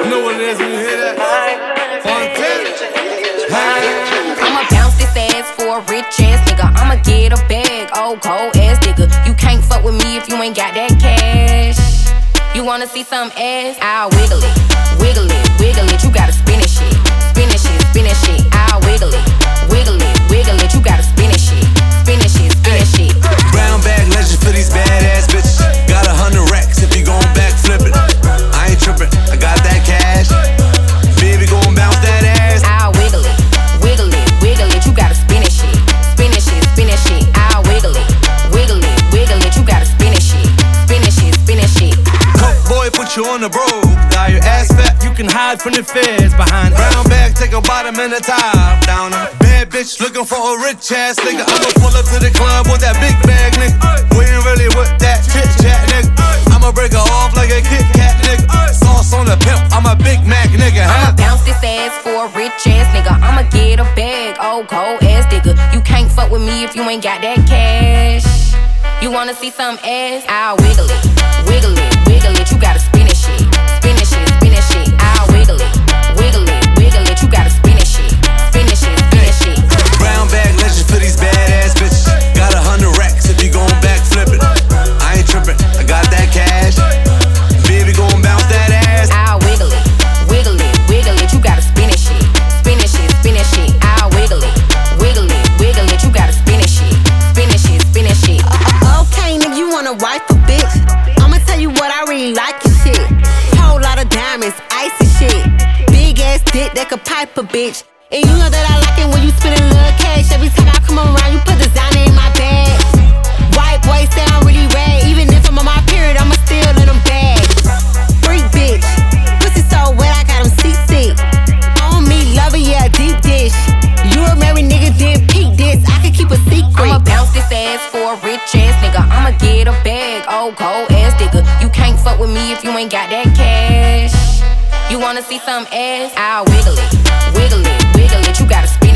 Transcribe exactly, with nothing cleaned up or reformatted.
know what it is when you hear that? I'ma bounce this ass for a rich ass nigga. I'ma get a bag, old cold ass nigga. You can't fuck with me if you ain't got that cash. You wanna see some ass? I'll wiggle it, wiggle it, wiggle it. You gotta spin it shit, spin it shit, spin it shit. I'll wiggle it, wiggle it, wiggle it. You gotta spin it shit, spin it shit, spin it shit. Brown bag legend for these badass bitches. Got a hundred racks if you gon' back flip it. I ain't trippin', I got that cash. Baby gon' bounce that ass. I'll wiggle it, wiggle it, wiggle it. You gotta spin it shit, spin it shit, spin it shit. I'll wiggle it, wiggle it, wiggle it. You gotta spin it shit, spin it shit, spin it shit. Coke boy, put you on the road. Got your ass fat, you can hide from the feds behind. Brown bag, take a bottom and a top down. Bad bitch looking for a rich ass nigga. I'ma pull up to the club with that big bag, nigga. We ain't really with that chit chat, nigga. I'ma break her off like a Kit Kat, nigga. Sauce on the pimp, I'm a Big Mac, nigga. Huh? I'ma bounce this ass for a rich ass nigga. I'ma get a bag, old cold ass nigga. You can't fuck with me if you ain't got that cash. You wanna see some ass? I'll wiggle it, wiggle it, wiggle it. You gotta spin it shit, spin it shit, spin it shit. I'll wiggle it, wiggle it, wiggle it. You gotta spin it shit, spin it shit, spin it shit. Brown bag legend for these badass bitches. Got a hundred racks if you gon' back flip it. I ain't trippin', I got that cash. Baby gon' bounce that ass. I'll wiggle it, wiggle it, wiggle it. You gotta spin it shit, spin it shit, spin it shit. I'll wiggle it, wiggle it, wiggle it. You gotta spin it shit, spin it shit, spin it shit. Okay, nigga, you wanna wife a bitch? I'ma tell you what I really like your shit. Whole lot of diamonds, icy shit. Big ass dick that could pipe a bitch. And you know that I like it when you spend a little cash. Every time I come around, you put designer in my bag. White boy say I'm really rad. Even if I'm on my period, I'ma still let them bag. Freak bitch, pussy so wet, I got him seasick. On me, love it, yeah, deep dish. You a married nigga, then peak this. I can keep a secret. I'ma bounce this ass for a rich ass nigga. I'ma get a bag, old cold ass nigga. You can't fuck with me if you ain't got that cash. You wanna see some ass? I'll wiggle it, wiggle it, wiggle it. You gotta spin